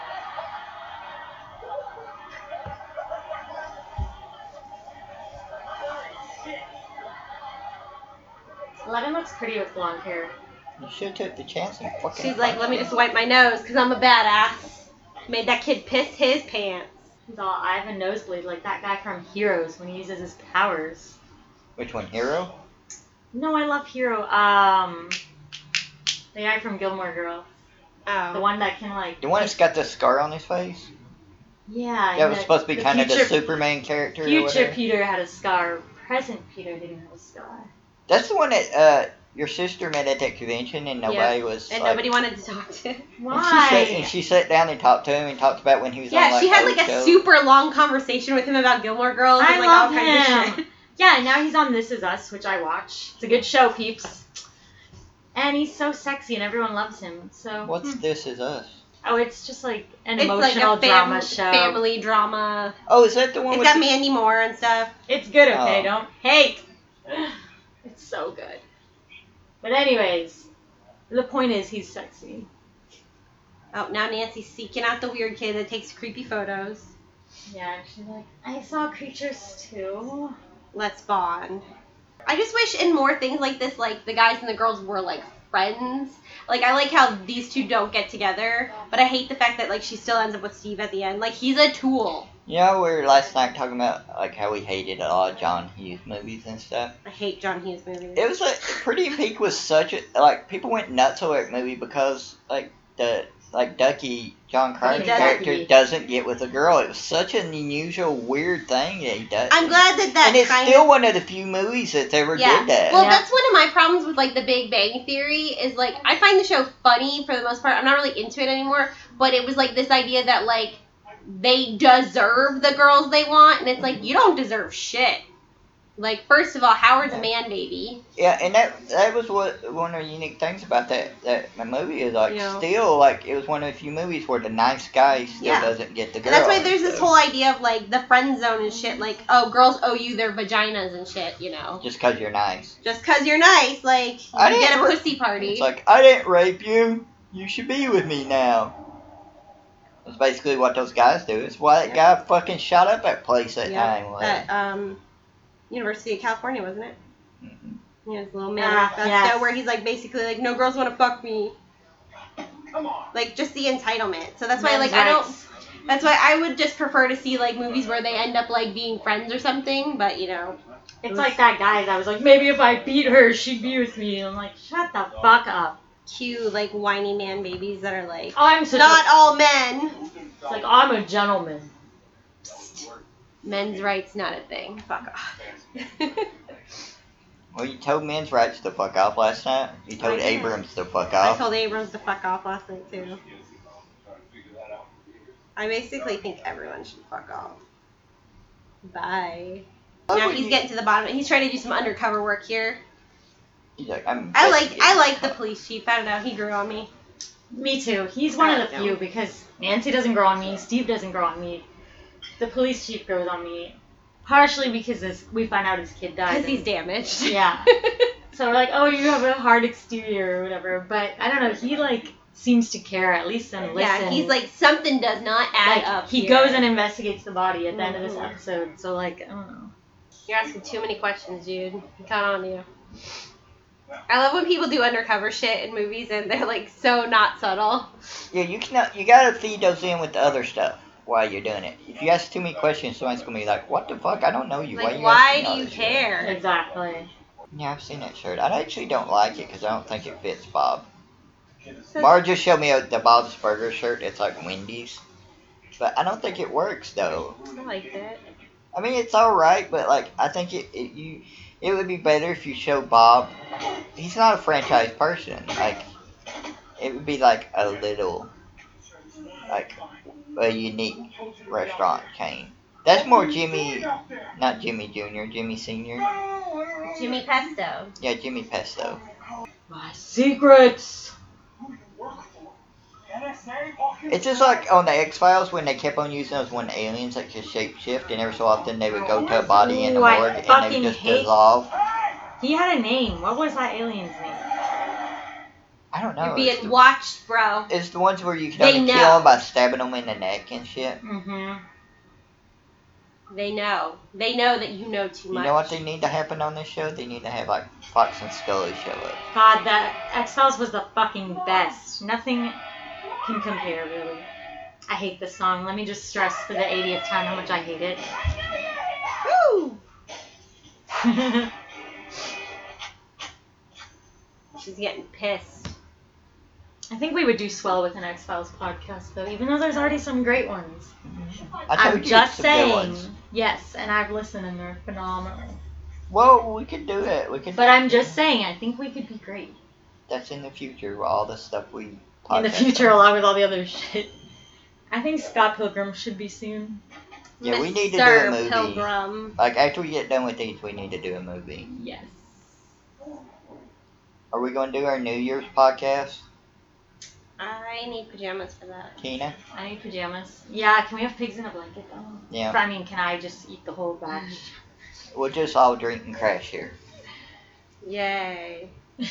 Eleven looks pretty with blonde hair. You should have took the chance and fucking. She's like, fucked let me it. just wipe my nose because I'm a badass. Made that kid piss his pants. He's all, I have a nosebleed like that guy from Heroes when he uses his powers. Which one, Hero? No, I love Hero. Um, the guy from Gilmore Girls, Oh. the one that can like. The one that's got the scar on his face. Yeah. That was the- supposed to be the kind of the future- Superman character. or Future whatever. Peter had a scar. Present Peter didn't have a scar. That's the one that uh, your sister met at that convention and nobody was. And like, nobody wanted to talk to him. And she, sat, Why? and she sat down and talked to him and talked about when he was on Yeah, like she had old like a show. super long conversation with him about Gilmore Girls I and like love all kinds of him. shit. Yeah, and now he's on This Is Us, which I watch. It's a good show, peeps. And he's so sexy and everyone loves him. So What's hmm. This Is Us? Oh, it's just like an It's like emotional a fam- drama show. family drama. Oh, is that the one It's with got the- Mandy Moore and stuff. It's good, okay? Oh. Don't hate. It's so good. But anyways, the point is he's sexy. Oh, now Nancy's seeking out the weird kid that takes creepy photos. Yeah, and she's like, I saw creatures too. Let's bond. I just wish in more things like this, like the guys and the girls were like friends. Like, I like how these two don't get together, but I hate the fact that, like, she still ends up with Steve at the end. Like, he's a tool. You know, we were last night talking about like how we hated a lot of John Hughes movies and stuff. I hate John Hughes movies. It was like Pretty in Pink was such a like people went nuts over that movie because like the like Ducky John Carter's doesn't. character doesn't get with a girl. It was such an unusual, weird thing that he does. I'm glad that that and it's kind still of, one of the few movies that's ever yeah. did that. Well, Yeah. that's one of my problems with, like, The Big Bang Theory is, like, I find the show funny for the most part. I'm not really into it anymore, but it was, like, this idea that, like, they deserve the girls they want, and it's like, you don't deserve shit. Like, first of all, Howard's a man baby. Yeah, and that that was what one of the unique things about that that movie is like Yeah. still like it was one of the few movies where the nice guy still Yeah. doesn't get the girl. And that's why there's this so- whole idea of, like, the friend zone and shit. Like, oh, girls owe you their vaginas and shit, you know. just because you're nice. Just because you're nice, like, I you didn't get a ra- pussy party. It's like I didn't rape you. You should be with me now. That's basically what those guys do. It's why that guy fucking shot up that place that yeah, time. at um, University of California, wasn't it? Mhm. Yeah, his little Ah, manifesto yes. where he's like basically like, no girls want to fuck me. Come on. Like, just the entitlement. So that's why, Men's like, I don't. rights. That's why I would just prefer to see like movies where they end up like being friends or something. But you know, It's like that guy that was like, maybe if I beat her, she'd be with me. And I'm like, shut the fuck up. cute like whiny man babies that are like, I'm such not a, all men. it's like, I'm a gentleman. Men's rights not a thing. Fuck off. Well, you told men's rights to fuck off last night. You told I did. Abrams to fuck I off. told Abrams to fuck off last night too. I basically think everyone should fuck off. Bye. Now he's getting to the bottom. He's trying to do some undercover work here. He's like, I'm I like I investigating. like the police chief. I don't know. He grew on me. Me too. He's one I of like the him. few because Nancy doesn't grow on me, Steve doesn't grow on me, the police chief grows on me, partially because this, we find out his kid died. Because he's and- damaged. Yeah. So we're like, oh, you have a hard exterior or whatever. But I don't know. He like seems to care at least and listen. Yeah, he's like, something does not add like up he here. goes and investigates the body at the end of this Mhm. episode. So like, I don't know. You're asking too many questions, dude. Count on you. I love when people do undercover shit in movies and they're like so not subtle. Yeah, you can. You gotta feed those in with the other stuff while you're doing it. If you ask too many questions, somebody's gonna be like, "What the fuck? I don't know you. Like, why, why you asking do all you this shit?" care? Exactly. Yeah, I've seen that shirt. I actually don't like it because I don't think it fits Bob. So- Mara just showed me the Bob's Burger shirt. It's like Wendy's, but I don't think it works though. I liked it. I mean, it's all right, but like I think it, it you it would be better if you show Bob. He's not a franchise person. Like it would be like a little like a unique restaurant chain. That's more Jimmy, not Jimmy Junior, Jimmy Senior. Jimmy Pesto. Yeah, Jimmy Pesto. My secrets. It's just like on the X Files when they kept on using those one aliens that could shapeshift, and every so often they would go to a body in the Ooh, I morgue and they fucking would just hate- dissolve. He had a name. What was that alien's name? I don't know. You're It's being the, watched, bro. it's the ones where you can They only kill know. them by stabbing them in the neck and shit. Mm-hmm. They know. They know that you know too You much. know what they need to happen on this show? They need to have like Fox and Scully show up. God, that X-Files was the fucking best. Nothing can compare, really. I hate this song. Let me just stress for the eightieth time how much I hate it. Woo! She's getting pissed. I think we would do swell with an X-Files podcast, though, even though there's already some great ones. I told I'm you just some good saying. ones. Yes, and I've listened and they're phenomenal. Well, we could do it. We could. But I'm just saying, I think we could be great. That's in the future. With all the stuff we. In the podcast future, on. along with all the other shit. I think Scott Pilgrim should be soon. Yeah, we need to do Mister a movie. Pilgrim. Like after we get done with these, we need to do a movie. Yes. Are we going to do our New Year's podcast, I need pajamas for that. Tina? I need pajamas. Yeah, can we have pigs in a blanket, though? Yeah. I mean, can I just eat the whole batch? We'll just all drink and crash here. Yay.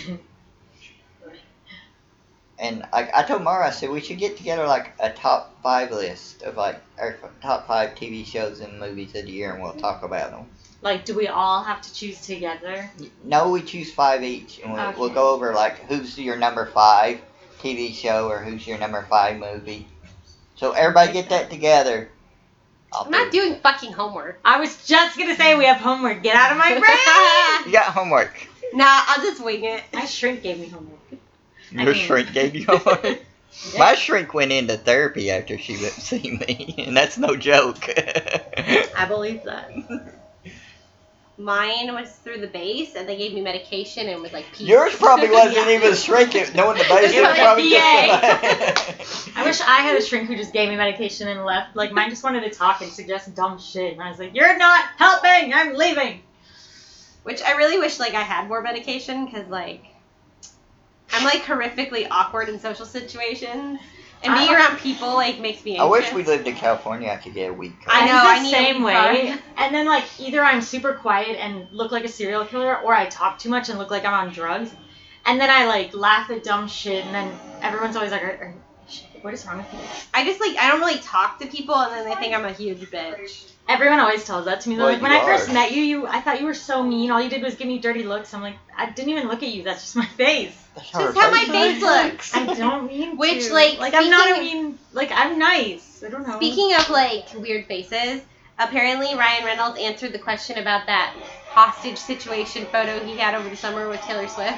And I, I told Mara, I said we should get together like a top five list of like our f- top five T V shows and movies of the year, and we'll talk about them. Like, do we all have to choose together? No, we choose five each, and we'll, Okay. we'll go over like who's your number five T V show or who's your number five movie. So everybody get that together. I'll I'm not do- doing fucking homework. I was just gonna say we have homework. Get out of my brain! You got homework. Nah, I'll just wing it. My shrink gave me homework. I Your mean- shrink gave you homework. My shrink went into therapy after she went to see me, and that's no joke. I believe that. Mine was through the base, and they gave me medication and was like peace. Yours probably wasn't Yeah. even a shrink. It, knowing the base, It it was was probably V A. just. I wish I had a shrink who just gave me medication and left. Like, mine just wanted to talk and suggest dumb shit. And I was like, you're not helping! I'm leaving! Which I really wish like I had more medication, because like I'm like horrifically awkward in social situations, and being I- around people like makes me I anxious. wish we lived in California. I could get a weed card. I know, I'm I the need a same weed way. card. And then, like, either I'm super quiet and look like a serial killer, or I talk too much and look like I'm on drugs. And then I, like, laugh at dumb shit, and then everyone's always like, are, are, shit, what is wrong with you? I just like I don't really talk to people, and then they think I'm a huge bitch. Everyone always tells that to me. They're Well, like, when you I first are. met you, you, I thought you were so mean. All you did was give me dirty looks. I'm like, I didn't even look at you. That's just my face. That's Just how my face looks. I don't mean Which, to. like, like I'm not a speaking- mean. Like, I'm nice. I don't know. Speaking of like weird faces, apparently Ryan Reynolds answered the question about that hostage situation photo he had over the summer with Taylor Swift.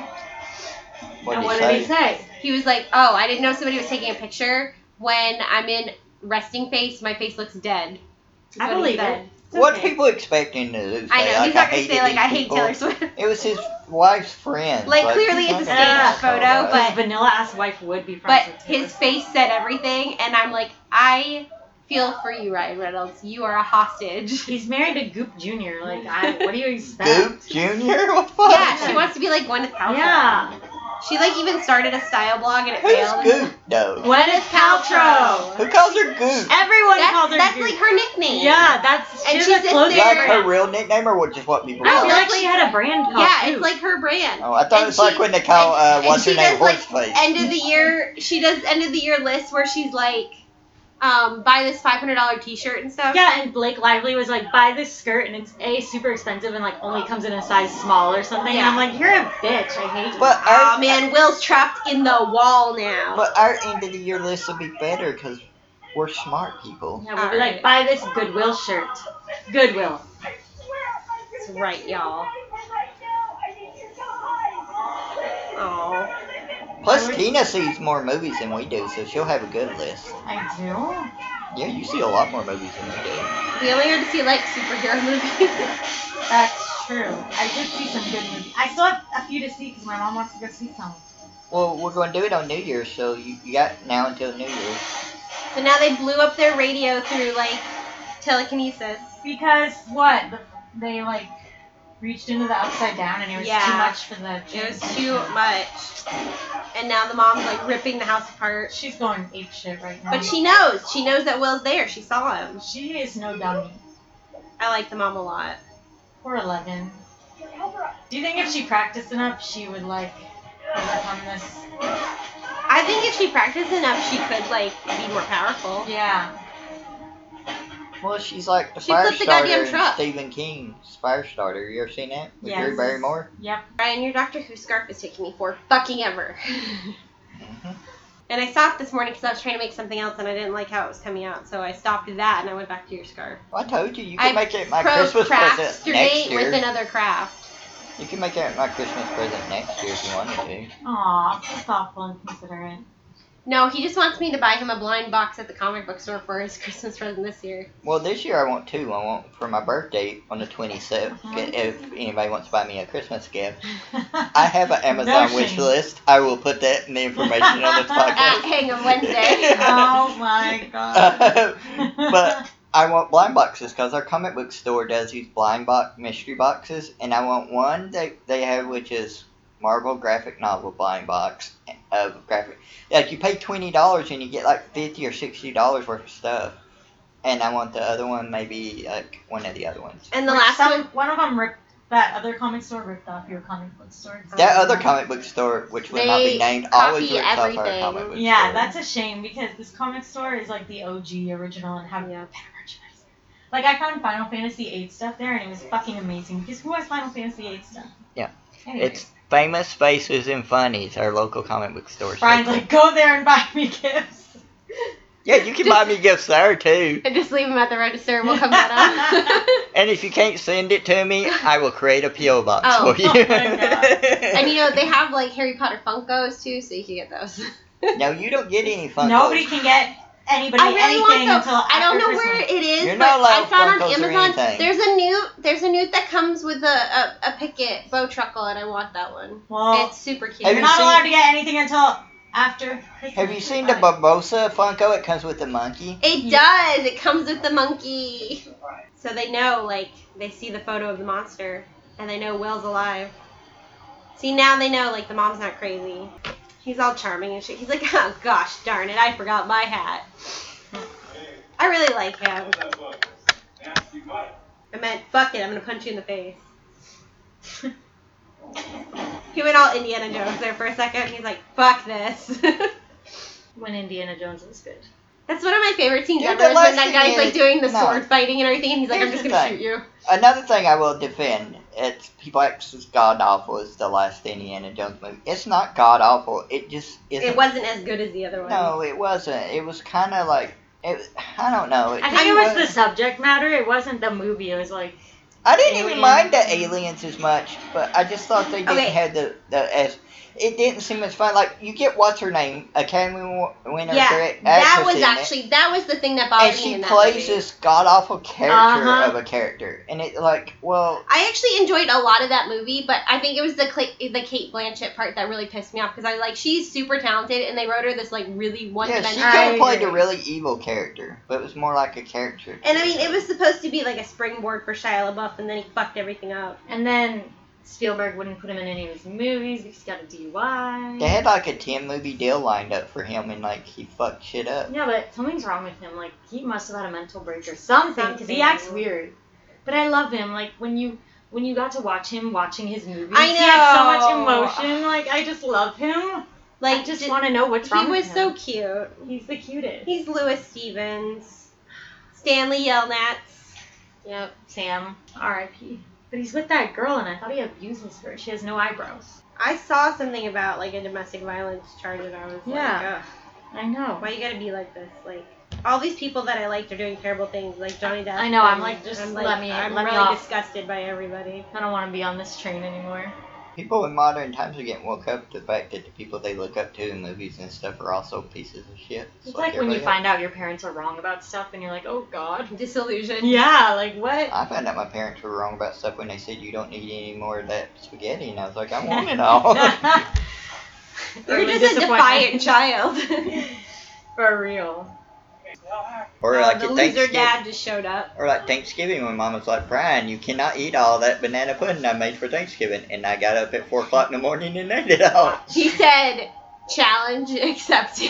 What and did what he did say? he say? He was like, "Oh, I didn't know somebody was taking a picture. When I'm in resting face, my face looks dead." is I what he believe said. it. It's What's okay. people expecting to do? I Say, know like, he's not gonna hated say like these I hate people? Taylor Swift. It was his wife's friend. Like, clearly it's a he's not staged gonna photo, talk about but- it. Vanilla ass wife would be But friends with Taylor his Swift. face said everything, and I'm like, I feel for you, Ryan Reynolds. You are a hostage. He's married to Goop Junior Like, I, what do you expect? Goop Junior? What the fuck? Yeah, she wants to be like Gwyneth Paltrow. Yeah. She like even started a style blog and it Who's failed. Goop, though? Gwyneth Paltrow. Who calls her Goop? Everyone That's, calls her that's Goop. like her nickname. Yeah, that's And she she has a sits clothing there- Like brand. her real nickname or what- just what people I call feel her? like she had a brand called Yeah, Goop. it's like her brand. Oh, I thought And it was like she- when they call, uh, and what's her she name, does, like, Horseface. End of the year, she does end of the year lists where she's like, um, buy this five hundred dollars t-shirt and stuff. Yeah, and Blake Lively was like, buy this skirt, and it's A, super expensive, and like only comes in a size small or something. Yeah. And I'm like, you're a bitch. I hate you. But Oh our, man, Will's trapped in the wall now. but our end of the year list will be better because we're smart people. yeah, we'll be Alright. like, buy this Goodwill shirt. Goodwill. That's right, y'all. Oh. Plus, I would- Tina sees more movies than we do, so she'll have a good list. I do. Yeah, you see a lot more movies than we do. We only are to see like superhero movies. That's true. I did see some good movies. I still have a few to see because my mom wants to go see some. Well, we're going to do it on New Year's, so you, you got now until New Year's. So now they blew up their radio through like telekinesis. Because what? The, they like reached into the upside down and it was Yeah. too much for the It was kids. too much. And now the mom's like ripping the house apart. She's going ape shit right now. But she knows. She knows that Will's there. She saw him. She is no dummy. I like the mom a lot. Poor Eleven. Do you think if she practiced enough, she would like overcome this? I think if she practiced enough, she could like be more powerful. Yeah. Well, she's like the She fire flipped the starter goddamn in truck. Stephen King's Firestarter. You ever seen that? With Yes. Drew Barrymore? Yep. Ryan, your Doctor Who scarf is taking me for fucking ever. Mm-hmm. And I stopped this morning because I was trying to make something else and I didn't like how it was coming out. So I stopped that and I went back to your scarf. Well, I told you, you can I make it my Christmas craft present your next date year. with another craft. You can make it my Christmas present next year if you wanted to. Aw, so thoughtful and considerate. No, he just wants me to buy him a blind box at the comic book store for his Christmas present this year. Well, this year I want two. I want for my birthday on the twenty-seventh. Mhm. If anybody wants to buy me a Christmas gift, I have an Amazon Notion. wish list. I will put that in the information on this At podcast. Hang 'em Wednesday. Oh my god. But I want blind boxes because our comic book store does these blind box mystery boxes, and I want one they they have which is Marvel graphic novel blind box of graphic. Like you pay twenty dollars and you get like fifty or sixty dollars worth of stuff. And I want the other one maybe like one of the other ones. And the Which last some, one, one of them ripped that other comic store ripped off your comic book store. That other comic book store, which will not They be named, always copy rips off our everything. comic book Yeah, store. that's a shame because this comic store is like the O G original and have Yeah. better merchandise. Like, I found Final Fantasy eight stuff there, and it was fucking amazing. Because who has Final Fantasy eight stuff? Yeah. Anyways. It's Famous Faces and Funnies, our local comic book store. Brian's like, go there and buy me gifts. Yeah, you can buy me gifts there too. And just leave them at the register and we'll come get them. And if you can't send it to me, I will create a P O box Oh. for you. Oh my God. And you know, they have like Harry Potter Funkos too, so you can get those. No, you don't get any Funkos. Nobody can get anybody I really want anything those. until I don't after know where Christmas. it is, You're but not allowed I found on Funkos or Amazon. anything. There's a new, there's a new that comes with a, a, a Pickett bow truckle, and I want that one. Well, It's super cute. Have you're you not seen- allowed to get anything until after Christmas. Have you seen the Fine. Barbosa Funko? It comes with the monkey. It does. It comes with the monkey. So they know, like, they see the photo of the monster, and they know Will's alive. See, now they know, like, the mom's not crazy. He's all charming and shit. He's like, oh, gosh darn it, I forgot my hat. I really like him. I meant, fuck it, I'm gonna punch you in the face. He went all Indiana Jones there for a second. He's like, fuck this. When Indiana Jones was good. That's one of my favorite scenes Dude, ever the is when last that thing guy's like is- doing the no. sword fighting and everything, and he's like, Here's I'm just the gonna thing. shoot you. Another thing I will defend, it's people act as god awful as the last Indiana Jones movie. It's not god awful. It just isn't. It wasn't as good as the other one. No, it wasn't. It was kind of like it. I don't know. It I think just it was the wasn't- subject matter. It wasn't the movie. It was like, I didn't even aliens. mind the aliens as much, but I just thought they didn't Okay. have the the as. It didn't seem as fun. Like you get what's her name, Academy Wa- winner, Yeah, great that actress was in it, actually that was the thing that bothered and me she in that plays movie. this god awful character Uh-huh. of a character, and it like well. I actually enjoyed a lot of that movie, but I think it was the Cla- the Kate Blanchett part that really pissed me off because I was like, she's super talented, and they wrote her this like really one Yeah, she dimensional. could I have played a agree. really evil character, but it was more like a character. And I mean, it was supposed to be like a springboard for Shia LaBeouf, and then he fucked everything up. and then Spielberg wouldn't put him in any of his movies because he got a D U I. They had like a ten movie deal lined up for him, and like he fucked shit up. Yeah, but something's wrong with him. Like, he must have had a mental break or something because he Something. acts weird. But I love him. Like, when you when you got to watch him watching his movies, I he had so know. much emotion. Like, I just love him. Like, I just did- want to know what's he wrong was with so him. cute. He's the cutest. He's Lewis Stevens, Stanley Yelnats. Yep, Sam. R I P But he's with that girl, and I thought he abuses her. She has no eyebrows. I saw something about like a domestic violence charge, and I was Yeah. like, I know. ugh, why you gotta be like this? Like, all these people that I liked are doing terrible things, like Johnny Depp. I know, I'm and like, just I'm let me- I'm let me really off. disgusted by everybody. I don't want to be on this train anymore. People in modern times are getting woke up to the fact that the people they look up to in movies and stuff are also pieces of shit. It's like when you everybody find out your parents are wrong about stuff, and you're like, oh god. Disillusion. Yeah, like what? else. I found out my parents were wrong about stuff when they said you don't need any more of that spaghetti, and I was like, I want it all. You're Early just a defiant disappointment. child. For real. Or Oh, like the at loser Thanksgiving, dad just showed up. or like Thanksgiving when Mom was like, Brian, you cannot eat all that banana pudding I made for Thanksgiving, and I got up at four o'clock in the morning and ate it all. He said, "Challenge accepted,"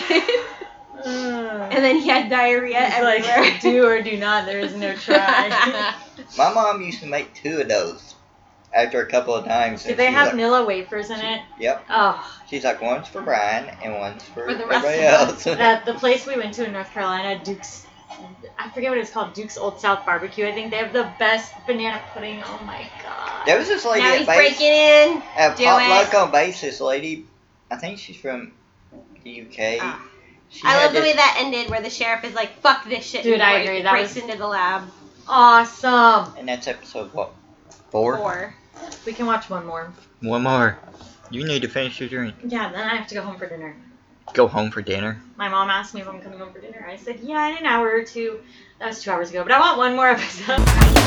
and then he had diarrhea It's everywhere. like, do or do not, there is no try. My mom used to make two of those after a couple of times. Do and they she was have like, Nilla wafers in it? Yep. Oh, She's like, one's for Brian and one's for, For the rest everybody of else. that the place we went to in North Carolina, Duke's, I forget what it's called, Duke's Old South Barbecue. I think they have the best banana pudding. Oh my god. There was this lady Now at he's base, breaking in. at Do potluck it. on base. This lady, I think she's from the U K. Ah. She I had love the this- way that ended, where the sheriff is like, "Fuck this shit," Dude, and I break- agree, that breaks was- into the lab. Awesome. And that's episode what? Four? Four. We can watch one more. One more. You need to finish your drink. Yeah, then I have to go home for dinner. Go home for dinner. My mom asked me if I'm coming home for dinner. I said, yeah, in an hour or two. That was two hours ago, but I want one more episode.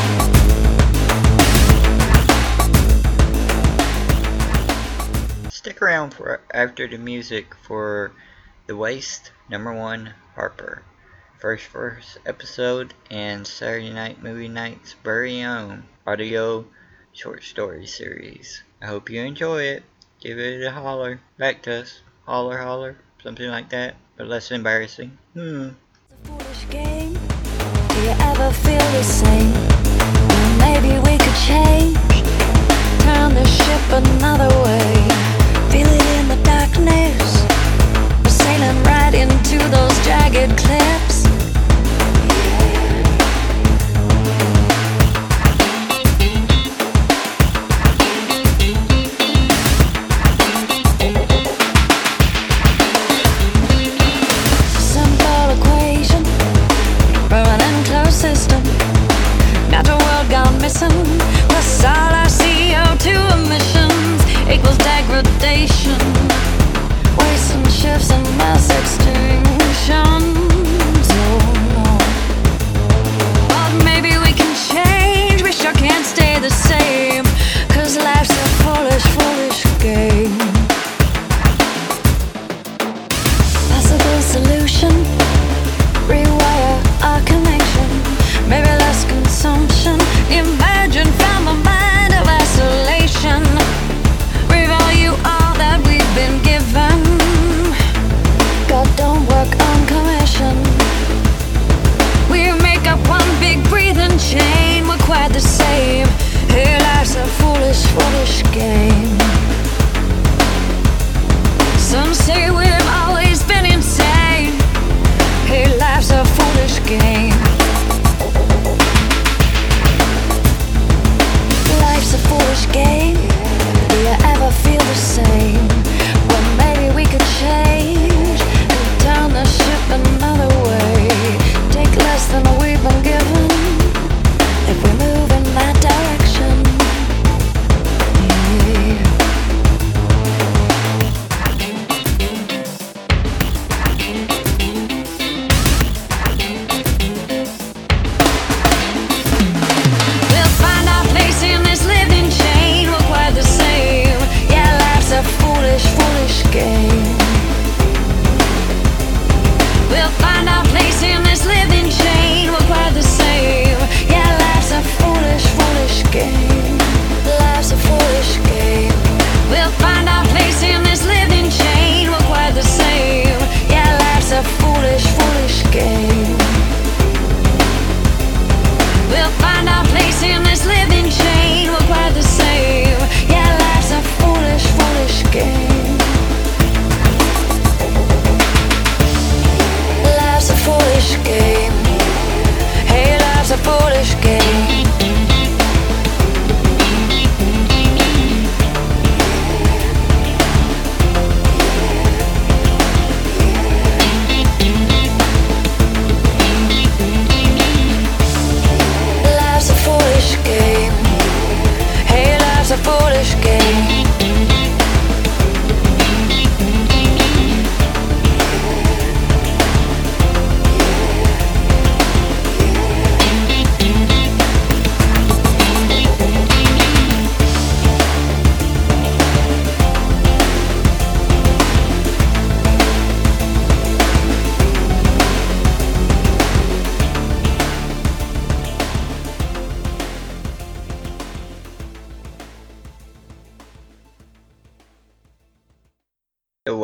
Stick around for after the music for The Waste, number one, Harper. First first episode and Saturday Night Movie Night's very own audio short story series. I hope you enjoy it. Give it a holler back to us. Holler, holler, something like that, but less embarrassing. Hmm. It's a foolish game. Do you ever feel the same? Well, maybe we could change. Turn the ship another way. Feel it in the darkness. We're sailing right into those jagged cliffs.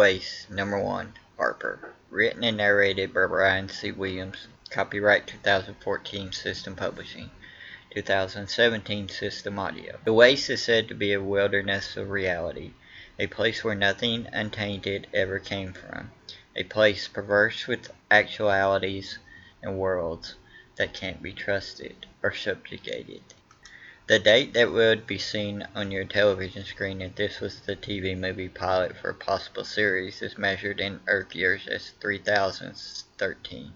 Waste, Number one, Harper. Written and narrated by Brian C. Williams. Copyright two thousand fourteen, System Publishing. two thousand seventeen, System Audio. The Waste is said to be a wilderness of reality, a place where nothing untainted ever came from, a place perverse with actualities and worlds that can't be trusted or subjugated. The date that would be seen on your television screen if this was the T V movie pilot for a possible series is measured in Earth years as three thousand thirteen.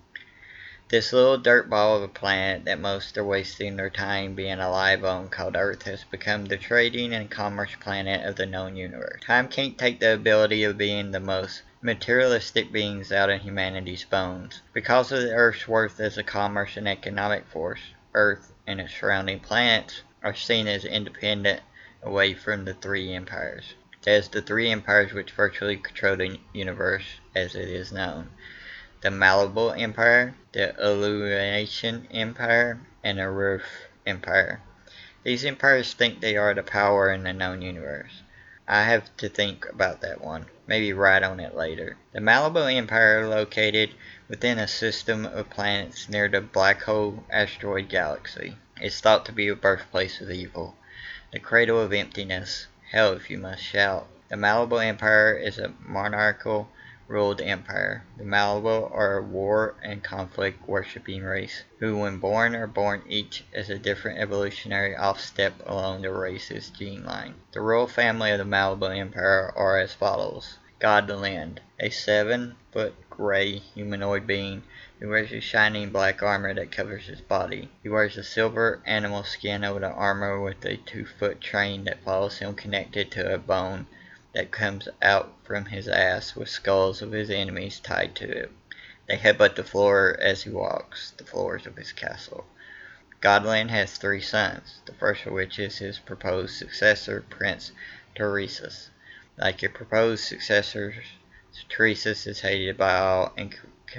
This little dirt ball of a planet that most are wasting their time being alive on called Earth has become the trading and commerce planet of the known universe. Time can't take the ability of being the most materialistic beings out of humanity's bones. Because of the Earth's worth as a commerce and economic force, Earth and its surrounding planets are seen as independent away from the three empires. As the three empires which virtually control the universe as it is known. The Malleable Empire, the Illumination Empire, and the Roof Empire. These empires think they are the power in the known universe. I have to think about that one. Maybe write on it later. The Malleable Empire, located within a system of planets near the Black Hole Asteroid Galaxy, is thought to be a birthplace of evil, the cradle of emptiness, hell if you must shout. The Malleable Empire is a monarchical ruled empire. The Malleable are a war and conflict worshipping race, who when born are born each as a different evolutionary offstep along the race's gene line. The royal family of the Malleable Empire are as follows. God Lind, a seven-foot gray humanoid being who wears a shining black armor that covers his body. He wears a silver animal skin over the armor with a two-foot train that follows him connected to a bone that comes out from his ass with skulls of his enemies tied to it. They headbutt the floor as he walks, the floors of his castle. Godland has three sons, the first of which is his proposed successor, Prince Teresus. Like your proposed successor, Teresus is hated by all and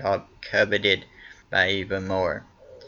coveted by even more.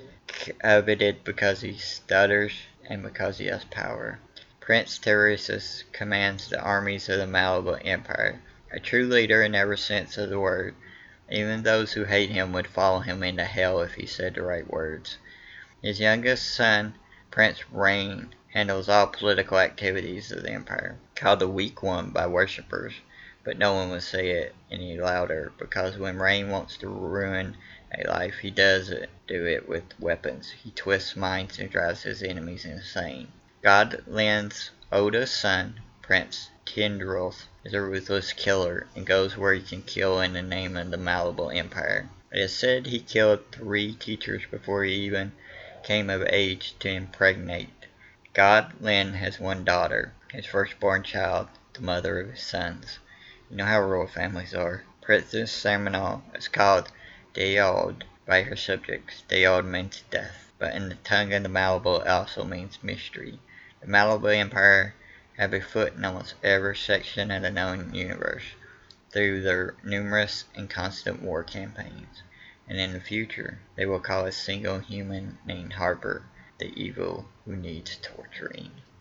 Coveted because he stutters and because he has power. Prince Teresus commands the armies of the Malleable Empire, a true leader in every sense of the word. Even those who hate him would follow him into hell if he said the right words. His youngest son, Prince Rain, handles all political activities of the empire, called the Weak One by worshippers, but no one would say it any louder, because when Rain wants to ruin a life, he does it, do it with weapons. He twists minds and drives his enemies insane. God Lind's oldest son, Prince Tendrilth, is a ruthless killer and goes where he can kill in the name of the Malleable Empire. It is said he killed three teachers before he even came of age to impregnate. God Lind has one daughter, his firstborn child, the mother of his sons. You know how royal families are. Princess Samanal is called Daod by her subjects. Daod means death, but in the tongue of the Malleable it also means mystery. The Malleable Empire have a foot in almost every section of the known universe through their numerous and constant war campaigns, and in the future they will call a single human named Harper the evil who needs torturing.